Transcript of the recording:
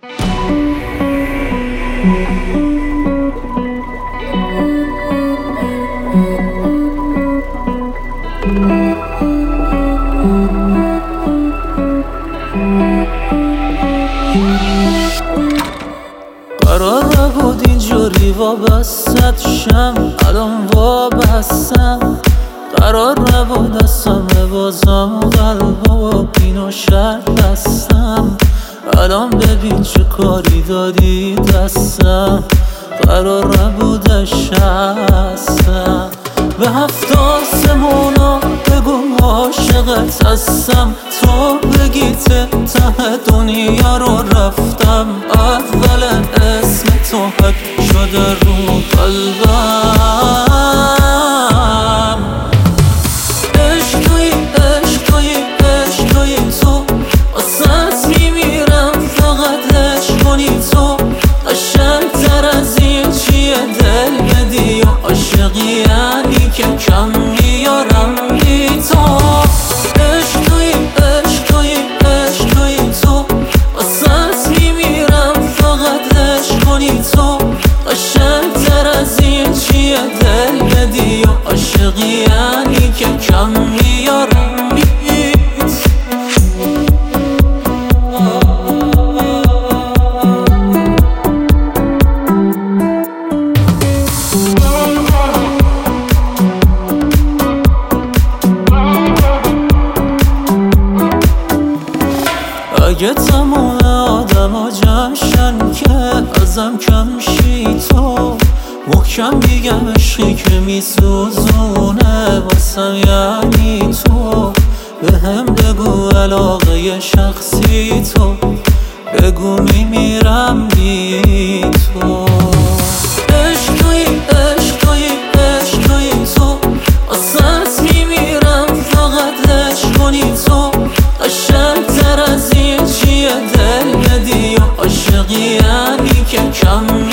قرار نبود اینجوری وابستت شم، الان وابستم. قرار نبود دستم ببازم و قلبم اینو شرط بستم. الان ببین چه کاری دادی دستم، قرار نبودش هستم. به 7 آسمونا بگو عاشقت هستم، تو بگی ته دنیا رو رفتم. اولا اسم تو حک شده رو قلبم. عشق تویی عشق تویی عشق تویی تو، واسط میمیرم فقط عشق کنی تو. قشنگتر از این چیه دل بدی و عاشقی یعنی که کم میارم بی تو. عشق تویی عشق تویی عشق تویی تو، واسط میمیرم فقط عشق کنی تو. قشنگتر از این چیه دل بدی و عاشقی یعنی که کم میارم بی تو. اگه تمام آدم ها جمشن که ازم کم شی تو، محکم بگم عشقی که میسوزونه واسم یعنی تو. به هم بگو علاقه شخصی تو، بگو میمیرم بی تو. عشق تویی عشق تویی عشق تویی تو، واسط میمیرم فقط عشق کنی تو. قشنگتر از این چیه دل بدی و عاشقی یعنی که کم